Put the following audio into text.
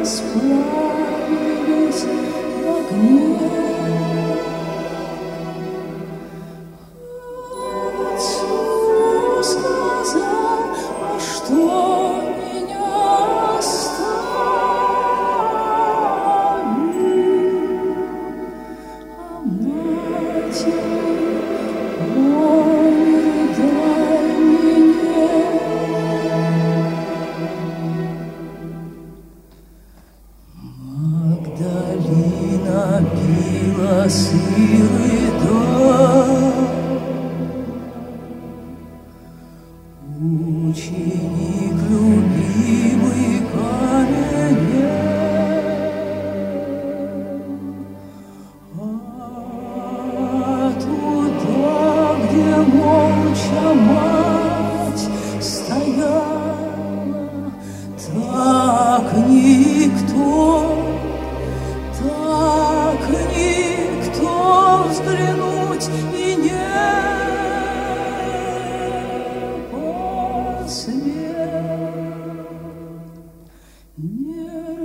расплавились в огне. Отцу сказал, а что меня оставит, а матери дай мне. Магдалина пила сырый дом, ученик любимый каменел, а туда, где молча мать стояла, так никто взглянуть и не посмел. Не